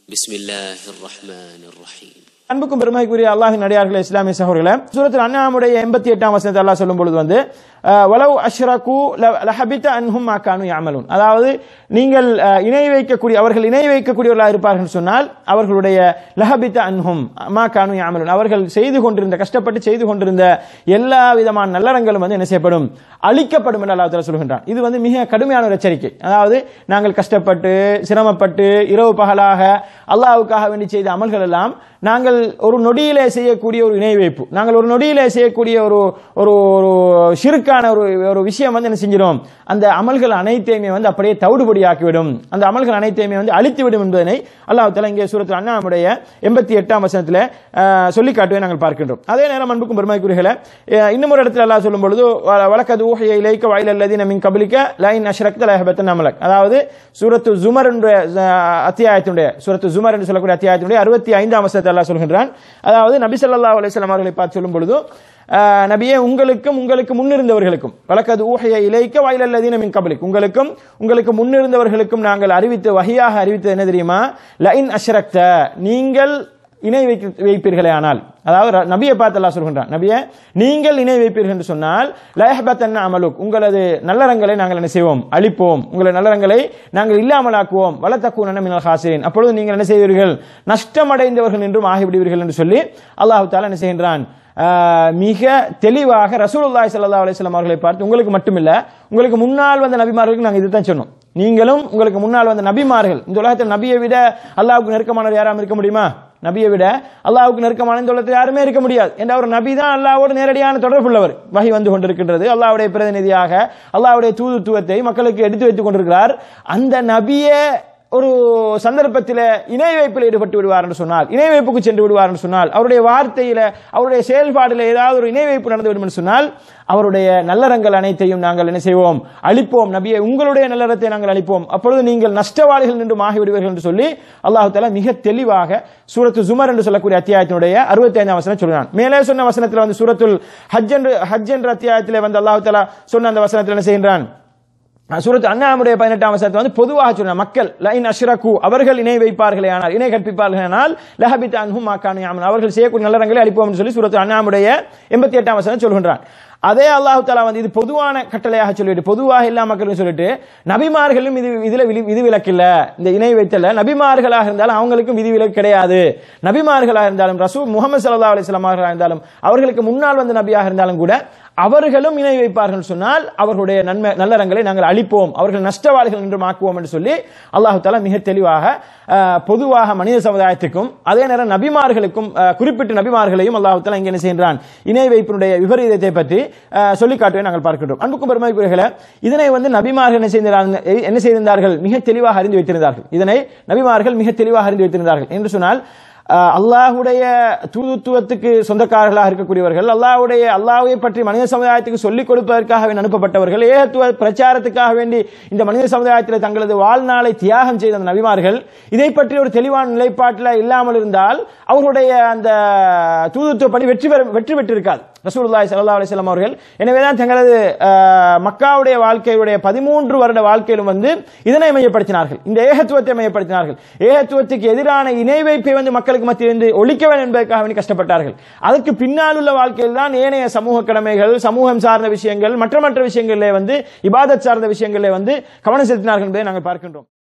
பிஸ்மில்லாஹிர்ரஹ்மானிர்ரஹீம். அன்புக்கும் பெருமைக்குரிய அல்லாஹ்வின் அடியார்களே, இஸ்லாமிய சகோதரர்களே, சூரத்துல் அன்ஆமுடைய 88ஆம் வசனத்தை அல்லாஹ் சொல்லும் பொழுது வலவ் அஷ்ரகு லஹபித அன்ஹும் மா கானூ யஅமலூன், அதாவது நீங்கள் அவர்கள் இணை வைக்கக்கூடியவர்களாக இருப்பார்கள் சொன்னால் அவர்களுடைய லஹபித அன்ஹும் மா கானூ யஅமலூன், அவர்கள் கஷ்டப்பட்டு செய்து கொண்டிருந்த எல்லா விதமான நல்லறங்களும் என்ன செய்யப்படும், அழிக்கப்படும் என்று அல்லாஹ் தஆலா சொல்கின்றான். இது மிக கடுமையான ஒரு எச்சரிக்கை. அதாவது நாங்கள் கஷ்டப்பட்டு சிரமப்பட்டு இரவு பகலாக அல்லாஹ்வுக்காக வேண்டி செய்த அமல்கள் எல்லாம் நாங்கள் ஒரு நொடியிலே செய்யக்கூடிய ஒரு இணை வைப்பு, நாங்கள் ஒரு நொடியிலே செய்யக்கூடிய ஒரு ஒரு ஷிர்கான ஒரு விஷயம் என்ன செஞ்சிடும், அந்த அமல்கள் அனைத்தையுமே அப்படியே தவிடுபடியாக்கிவிடும், அந்த அமல்கள் அனைத்தையுமே அழித்துவிடும் என்பதனை அல்லாஹ் தஆலா இங்கே சூரத்துல் அன்ஆமுடைய 88ஆம் வசனத்தில் சொல்லி காட்டுவதை நாங்கள் பார்க்கின்றோம். அதே நேரம் அன்புக்கும் பெருமைக்குரியவர்களே, இன்னும் ஒரு இடத்துல அல்லாஹ் சொல்லும் பொழுது வலக்கத் ஊஹிய இலைக்க வஇலல் லதீன மின் கப்லிக லஇன் அஷ்ரக்த லயஹ்பத்தன் அமலக், அதாவது சூரத்து ஜுமர் என்ற அத்தியாயத்தினுடைய சூரத்து ஜுமர் என்று சொல்லக்கூடிய அத்தியாயத்தினுடைய 65ஆம் வசனத்தை அல்லாஹ் சொல்கின்றான். அதாவது நபி ஸல்லல்லாஹு அலைஹி வஸல்லம் அவர்களை பார்த்து சொல்லும் பொழுது, நபியே உங்களுக்கு முன்னிருந்தவர்களுக்கும் வலக்கத் ஊஹிய இலைக்க வஇலல் லதீன மின் கப்லிக், உங்களுக்கு முன்னிருந்தவர்களுக்கும் நாங்கள் வஹியாக அறிவித்தது என்ன தெரியுமா, லஇன் அஷ்ரக்த, நீங்கள் இணை வைப்பீர்களே ஆனால், அதாவது நபியை பார்த்து அல்லாஹ் சொல்கின்றான், நபியே நீங்கள் இணை வைப்பீர்கள் என்று சொன்னால் லயஹ்பத்தன் அமலுக், உங்களது நல்லறங்களை நாங்கள் என்ன செய்வோம், அழிப்போம், உங்களது நல்லறங்களை நாங்கள் இல்லாமலாக்குவோம், வலத்தக்கூன மினல் ஹாசிரின், அப்பொழுது நீங்கள் என்ன செய்வீர்கள், நஷ்டமடைந்தவர்கள் என்றும் ஆகிவிடுவீர்கள் என்று சொல்லி அல்லாஹ் தஆலா என்ன செய்கின்றான், மிக தெளிவாக ரசூலுல்லாஹி ஸல்லல்லாஹு அலைஹி வஸல்லம் அவர்களை பார்த்து, உங்களுக்கு மட்டுமில்ல உங்களுக்கு முன்னால் வந்த நபிமார்களுக்கு நாங்கள் இதுதான் சொன்னோம், நீங்களும் உங்களுக்கு முன்னால் வந்த நபிமார்கள், இந்த உலகத்தில் நபியை விட அல்லாஹ்வுக்கு நெருக்கமானவர் யாராவது இருக்க முடியுமா, நபியை விட அல்லாஹ்வுக்கு நெருக்கமான இந்த உலகத்தில் யாருமே இருக்க முடியாது என்ற ஒரு நபி தான் அல்லாஹ்வோடு நேரடியான தொடர்புள்ளவர். வஹி வந்து கொண்டிருக்கின்றது, அல்லாஹ்வுடைய பிரதிநிதியாக அல்லாஹ்வுடைய தூதுத்துவத்தை மக்களுக்கு எடுத்து வைத்துக் கொண்டிருக்கிறார். அந்த நபியே ஒரு சந்தர்ப்பத்தில் இணை வைப்பில் ஈடுபட்டு விடுவார் என்று சொன்னால், இணை வைப்புக்கு சென்று விடுவார் என்று சொன்னால், அவருடைய வார்த்தையில அவருடைய செயல்பாடுல ஏதாவது ஒரு இணை வைப்பு நடந்துவிடும் என்று சொன்னால் அவருடைய நல்லறங்கள் அனைத்தையும் நாங்கள் என்ன செய்வோம், அழிப்போம், நபியை உங்களுடைய நல்லறத்தை நாங்கள் அழிப்போம், அப்பொழுது நீங்கள் நஷ்டவாளிகள் என்று ஆகிவிடுவீர்கள் என்று சொல்லி அல்லாஹ் தஆலா மிக தெளிவாக சூரத்து ஜுமர் என்று சொல்லக்கூடிய அத்தியாயத்தினுடைய 65ஆம் வசனம் சொல்கிறான். மேலே சொன்ன வசனத்தில் சூரத்துல் ஹஜ் என்ற அத்தியாயத்தில் அல்லாஹ் தஆலா சொன்ன அந்த வசனத்தில் என்ன செய்கின்றான், சூரத்து அன்ஆமுடைய 18ஆம் வசனத்தை பொதுவாக சொன்ன மக்கள் லஇன் அஷ்ரகு, அவர்கள் இணை வைப்பார்களே ஆனால், இணை கற்பிப்பார்களே ஆனால் லஹபித அன்ஹும் மா கானூ யஅமலூன், அவர்கள் செய்யக்கூடிய நல்லறங்களை அழிப்போம் என்று சொல்லி சூரத்து அன்ஆமுடைய 88ஆம் வசனம் சொல்கின்றான். அதே அல்லாஹ் தஆலா இது பொதுவான கட்டளையாக சொல்லிட்டு, பொதுவாக எல்லா மக்களும் சொல்லிட்டு, நபிமார்களும் இதுல விதிவிலக்கு இல்ல, இந்த இணை வைத்தல நபிமார்களாக இருந்தாலும் அவங்களுக்கும் விதிவிலக்கு கிடையாது, நபிமார்களாக இருந்தாலும் ரசூல் முஹம்மது ஸல்லல்லாஹு அலைஹி வஸல்லம் அவர்களாக இருந்தாலும் அவர்களுக்கு முன்னால் வந்த நபியாக இருந்தாலும் கூட அவர்களும் இணை வைப்பார்கள் சொன்னால் அவர்களுடைய நல்லறங்களை நாங்கள் அழிப்போம், அவர்கள் நஷ்டவாளிகள் என்று ஆக்குவோம் என்று சொல்லி அல்லாஹ் தஆலா மிக தெளிவாக பொதுவாக மனித சமுதாயத்துக்கும் அதே நேரம் நபிமார்களுக்கும் குறிப்பிட்ட நபிமார்களையும் அல்லாஹ் தஆலா இங்கே என்ன செய்கின்றான், இணை வைப்பினுடைய விபரீதத்தை பற்றி சொல்லி காட்டுவதை நாங்கள் பார்க்கின்றோம். அன்புக்கும் பெருமைக்குரியவர்களே, இதனை நபிமார்கள் என்ன செய்திருந்தார்கள், மிக தெளிவாக அறிந்து வைத்திருந்தார்கள், இதனை நபிமார்கள் மிக தெளிவாக அறிந்து வைத்திருந்தார்கள் என்று சொன்னால், அல்லாஹ்வுடைய தூதுத்துவத்துக்கு சொந்தக்காரர்களாக இருக்கக்கூடியவர்கள், அல்லாஹ்வை பற்றி மனித சமுதாயத்துக்கு சொல்லிக் கொடுப்பதற்காக அனுப்பப்பட்டவர்கள், ஏகத்துவ பிரச்சாரத்துக்காக வேண்டி இந்த மனித சமுதாயத்தில் தங்களது வாழ்நாளை தியாகம் செய்த அந்த நபிமார்கள் இதை பற்றி ஒரு தெளிவான நிலைப்பாட்டில் இல்லாமல் இருந்தால் அவர்களுடைய அந்த தூதுத்துவ பணி வெற்றி பெற்றிருக்காது ரசூலுல்லாஹி ஸல்லல்லாஹு அலைஹி வஸல்லம் அவர்கள். எனவேதான் தங்களது மக்காவுடைய வாழ்க்கையுடைய 13 வருட வாழ்க்கையிலும் இதனை மையப்படுத்தினார்கள், இந்த ஏகத்துவத்தை மையப்படுத்தினார்கள், ஏகத்துவத்துக்கு எதிரான இணை வைப்பை மக்களுக்கு மத்தியிலிருந்து ஒழிக்க வேண்டும் என்பதற்காக வேண்டி கஷ்டப்பட்டார்கள். அதுக்கு பின்னால் உள்ள வாழ்க்கையில் தான் ஏனைய சமூக கடமைகள், சமூகம் சார்ந்த விஷயங்கள், மற்ற விஷயங்களிலே இபாதத் சார்ந்த விஷயங்களிலே கவனம் செலுத்தினார்கள் என்பதை நாங்கள் பார்க்கின்றோம்.